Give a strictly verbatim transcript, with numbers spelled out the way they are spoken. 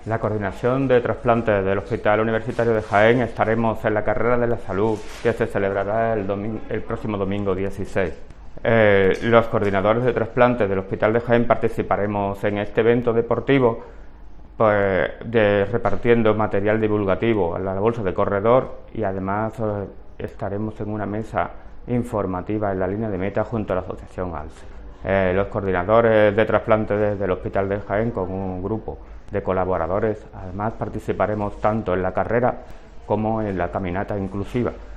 La coordinación de trasplantes del Hospital Universitario de Jaén estaremos en la carrera de la salud, que se celebrará el, domingo, el próximo domingo dieciséis. Eh, los coordinadores de trasplantes del Hospital de Jaén participaremos en este evento deportivo, pues, de, repartiendo material divulgativo en la bolsa de corredor, y además eh, estaremos en una mesa informativa en la línea de meta junto a la Asociación ALSE. Eh, los coordinadores de trasplantes del Hospital de Jaén, con un grupo de colaboradores, además participaremos tanto en la carrera como en la caminata inclusiva.